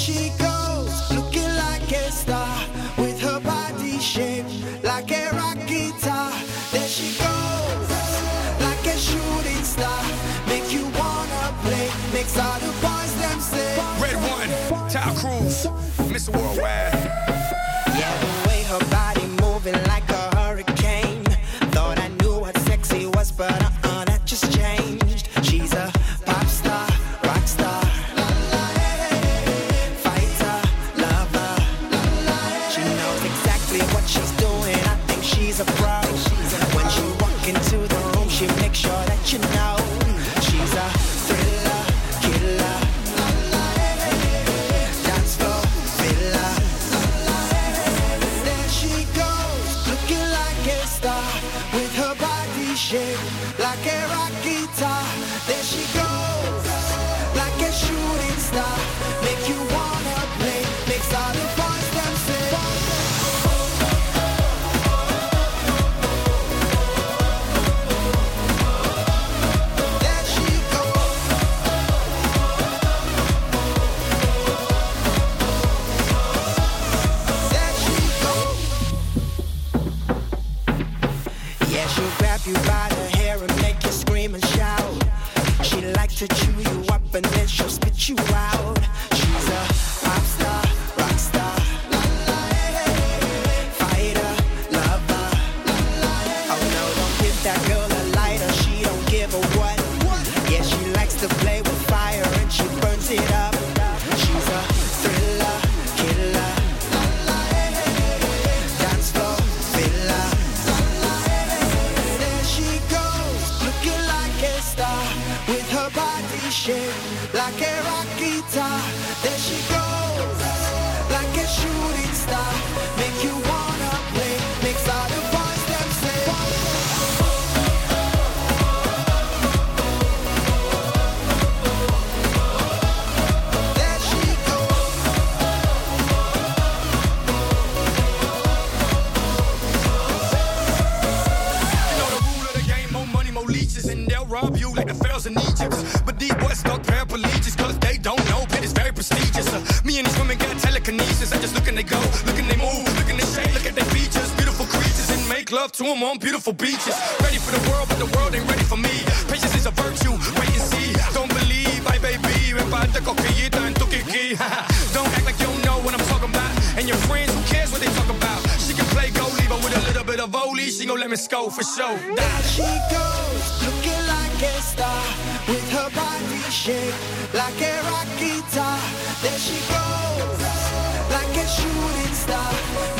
she goes, looking like a star, with her body shaped like a rock guitar. There she goes, like a shooting star, make you wanna play, makes all the boys them say. Red One, Ty Cruz, Mr. Worldwide. Yeah, the way her body moving like a hurricane. Thought I knew what sexy was, but that just changed. She's a pop star, rock star, fighter, lover. She knows exactly what she's doing. I think she's a pro. When she walk into the room, she makes sure that you know she's a thriller, killer, dance floor filler. There she goes, looking like a star, with her body shaped like a rock guitar. There she goes, like a shooting star, make you wanna play, makes all the boys them say. There she goes. There she goes. Yeah, she'll grab you by the hair and make you scream and shout. She likes to chew you up and then she'll spit you out. She's a pop star, rock star, fighter, lover. Oh no, don't give that girl a lighter, she don't give a what. Yeah, she likes to play with fire and she burns it up. She's a thriller, killer, dance floor filler. There she goes, looking like a star, with her body shaped like a rock guitar. There she goes, like a shooting star, make you wanna play, makes all the boys them say. There she goes. You know the rule of the game, more money, more leeches, and they'll rob you like the pharaohs in Egypt. But these boys stuck paraplegics, cause they don't know pit is very prestigious. Me and these women got telekinesis, I just look and they go, look and they move, look and they shake, look at their features, beautiful creatures, and make love to them on beautiful beaches. Ready for the world, but the world ain't ready for me. Patience is a virtue, wait and see. Don't believe, ay baby, reparte coquillita en tu kiki. Don't act like you don't know what I'm talking about. And your friends, who cares what they talk about? She can play goalie, but with a little bit of volley, she gon' let me score for sure. There she goes, looking like a star, with her body shaped like a rock guitar. There she goes, like a shooting star,